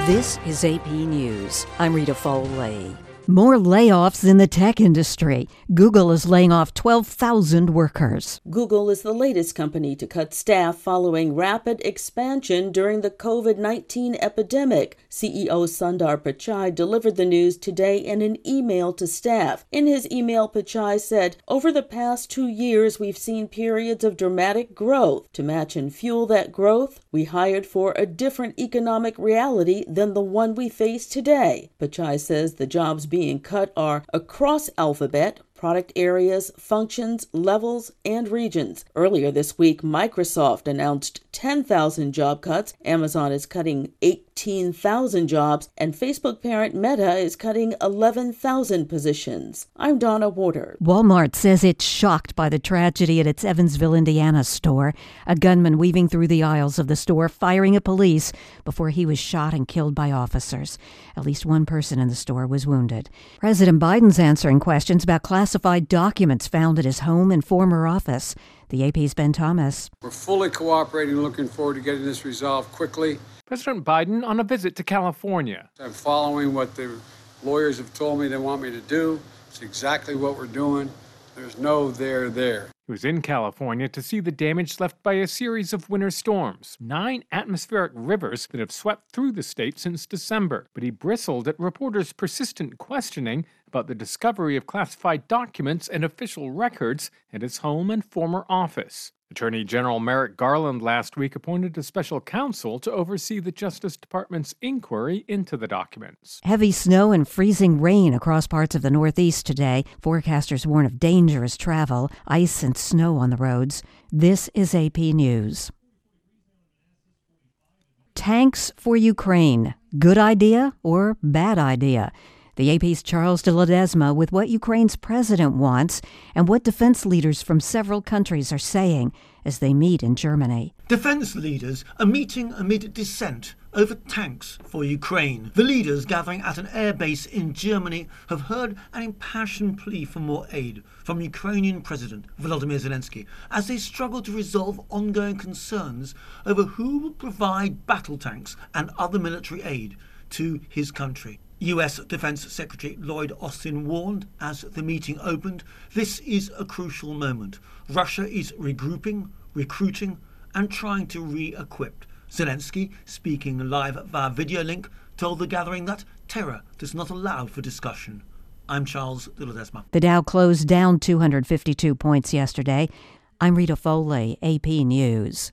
This is AP News. I'm Rita Foley. More layoffs in the tech industry. Google is laying off 12,000 workers. Google is the latest company to cut staff following rapid expansion during the COVID-19 epidemic. CEO Sundar Pichai delivered the news today in an email to staff. In his email, Pichai said, "Over the past 2 years, we've seen periods of dramatic growth. To match and fuel that growth, we hired for a different economic reality than the one we face today." Pichai says the jobs being cut are across Alphabet, product areas, functions, levels, and regions. Earlier this week, Microsoft announced 10,000 job cuts. Amazon is cutting 18,000 jobs, and Facebook parent Meta is cutting 11,000 positions. I'm Donna Waters. Walmart says it's shocked by the tragedy at its Evansville, Indiana store. A gunman weaving through the aisles of the store, firing at police before he was shot and killed by officers. At least one person in the store was wounded. President Biden's answering questions about classified documents found at his home and former office. The AP's Ben Thomas. We're fully cooperating and looking forward to getting this resolved quickly. President Biden on a visit to California. I'm following what the lawyers have told me they want me to do. It's exactly what we're doing. There's no there. He was in California to see the damage left by a series of winter storms, 9 atmospheric rivers that have swept through the state since December. But he bristled at reporters' persistent questioning about the discovery of classified documents and official records at his home and former office. Attorney General Merrick Garland last week appointed a special counsel to oversee the Justice Department's inquiry into the documents. Heavy snow and freezing rain across parts of the Northeast today. Forecasters warn of dangerous travel, ice and snow on the roads. This is AP News. Tanks for Ukraine. Good idea or bad idea? The AP's Charles de Ledesma with what Ukraine's president wants and what defense leaders from several countries are saying as they meet in Germany. Defense leaders are meeting amid dissent over tanks for Ukraine. The leaders gathering at an airbase in Germany have heard an impassioned plea for more aid from Ukrainian President Volodymyr Zelensky as they struggle to resolve ongoing concerns over who will provide battle tanks and other military aid to his country. US Defense Secretary Lloyd Austin warned as the meeting opened, this is a crucial moment. Russia is regrouping, recruiting, and trying to re-equip. Zelensky, speaking live via video link, told the gathering that terror does not allow for discussion. I'm Charles de Ledesma. The Dow closed down 252 points yesterday. I'm Rita Foley, AP News.